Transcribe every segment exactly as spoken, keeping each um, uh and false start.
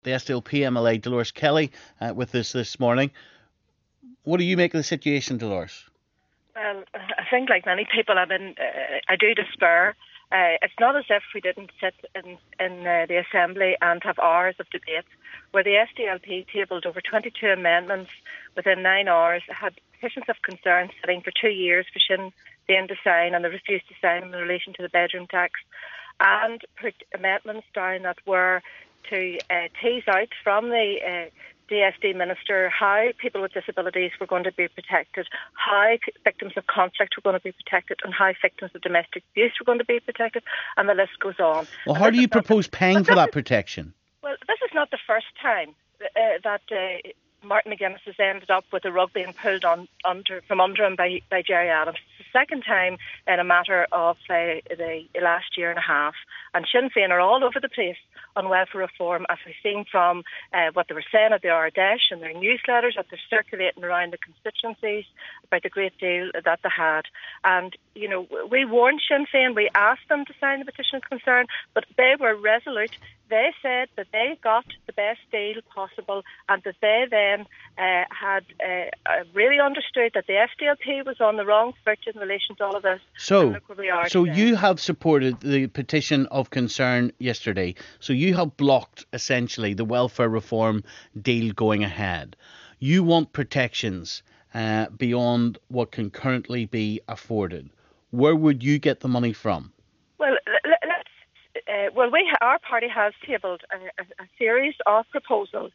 The S D L P M L A Dolores Kelly uh, with us this morning. What do you make of the situation, Dolores? Well, I think like many people, I mean, uh, I do despair. Uh, it's not as if we didn't sit in, in uh, the Assembly and have hours of debate where the S D L P tabled over twenty-two amendments within nine hours, had petitions of concern sitting for two years for Sinn Féin to sign, and they refused to sign in relation to the bedroom tax, and put amendments down that were to uh, tease out from the uh, D S D minister how people with disabilities were going to be protected, how victims of conflict were going to be protected, and how victims of domestic abuse were going to be protected, and the list goes on. Well, how do you propose paying for that protection? Well, this is not the first time uh, that uh, Martin McGuinness has ended up with the rug being pulled on under from under him by, by Gerry Adams. It's the second time in a matter of uh, the last year and a half, and Sinn Féin are all over the place on welfare reform, as we've seen from uh, what they were saying at the Ardèche and their newsletters that they're circulating around the constituencies about the great deal that they had. And, you know, we warned Sinn Féin, we asked them to sign the petition of concern, but they were resolute. They said that they got the best deal possible, and that they then uh, had uh, really understood that the S D L P was on the wrong foot in relation to all of this. So, so today. you have supported the petition of concern yesterday. So you have blocked, essentially, the welfare reform deal going ahead. You want protections uh, beyond what can currently be afforded. Where would you get the money from? Well, let's Uh, well, we our party has tabled a, a, a series of proposals,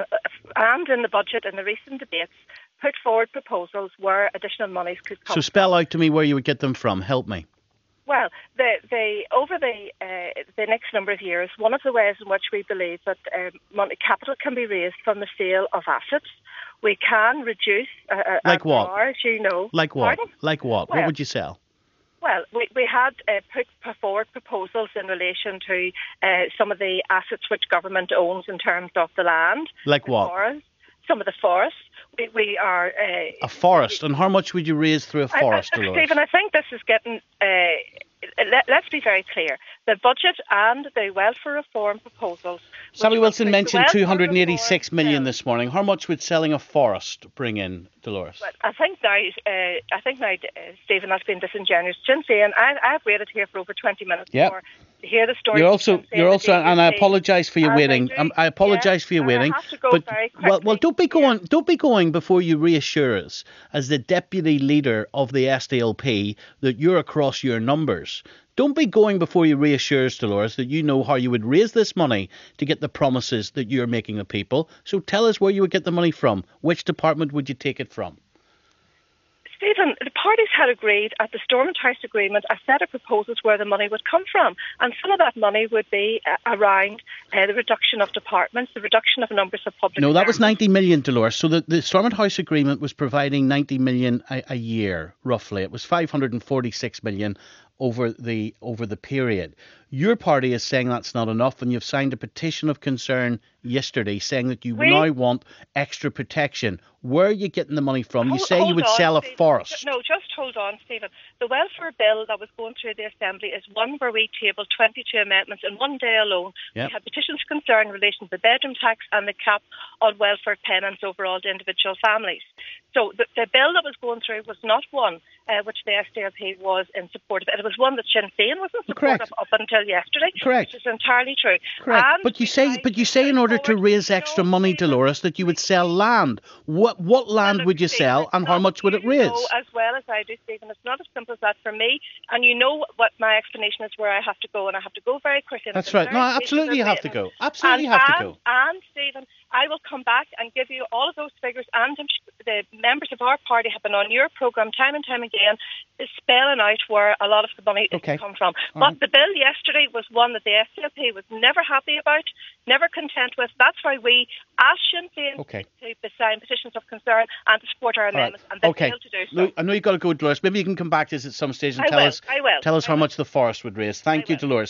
and in the budget in the recent debates, put forward proposals where additional monies could come. So spell out to me where you would get them from. Help me. Well, the, the, over the uh, the next number of years, one of the ways in which we believe that um, money capital can be raised from the sale of assets. We can reduce. Uh, like what? Are, as you know. Like what? Pardon? Like what? Well, what would you sell? Well, we, we had uh, put forward proposals in relation to uh, some of the assets which government owns in terms of the land. Like what? Forest, some of the forests. We, we are... Uh, a forest? And how much would you raise through a forest, I, I, Dolores? Stephen, I think this is getting... Uh, let, let's be very clear. The budget and the welfare reform proposals... Sammy Wilson mentioned two hundred eighty-six million bill. this morning. How much would selling a forest bring in, Dolores? Well, I think now, uh, I think now, uh, Stephen, that's been disingenuous. Sinn Féin, I, I've waited here for over twenty minutes yep. for to hear the story. You're also, you're also, and I apologise for your waiting. I, I apologise yeah, for your waiting. I have to go but very well, well, don't be going, yeah. don't be going before you reassure us, as the deputy leader of the S D L P, that you're across your numbers. Don't be going before you reassure us, Dolores, that you know how you would raise this money to get the promises that you're making the people. So tell us where you would get the money from. Which department would you take it from? Stephen, the parties had agreed at the Stormont House Agreement a set of proposals where the money would come from, and some of that money would be uh, around uh, the reduction of departments, the reduction of numbers of public. No, that was servants. ninety million, Dolores. So the, the Stormont House Agreement was providing ninety million a, a year, roughly. It was five hundred forty-six million over the over the period. Your party is saying that's not enough, and you've signed a petition of concern yesterday saying that you we, now want extra protection. Where are you getting the money from? Hold, you say you would on, sell a Stephen. forest. No, just hold on, Stephen. The welfare bill that was going through the Assembly is one where we tabled twenty-two amendments in one day alone. Yep. We had petitions of concern in relation to the bedroom tax and the cap on welfare payments overall to individual families. So the, the bill that was going through was not one uh, which the S D L P was in support of. It was one that Sinn Féin was in support Correct. of up until yesterday. Correct. Which is entirely true. Correct. And but you say, but you say in order to raise extra money, Dolores, that you would sell land. What what land well, would you Stephen, sell, and how much would it raise? You know as well as I do, Stephen, it's not as simple as that for me. And you know what my explanation is, where I have to go, and I have to go very quickly. That's right. No, absolutely you have to go. Absolutely and, you have and, to go. And, Stephen, I will come back and give you all of those figures, and the members of our party have been on your programme time and time again, spelling out where a lot of the money okay. is come from. All but right. the bill yesterday was one that the S D L P was never happy about, never content with. That's why we asked Sinn Féin okay. to sign petitions of concern and to support our amendments, right. and they okay. failed to do so. Look, I know you've got to go, Dolores. Maybe you can come back to us at some stage and I tell will. us I will. tell us I how will. much the forest would raise. Thank I you, will. Dolores.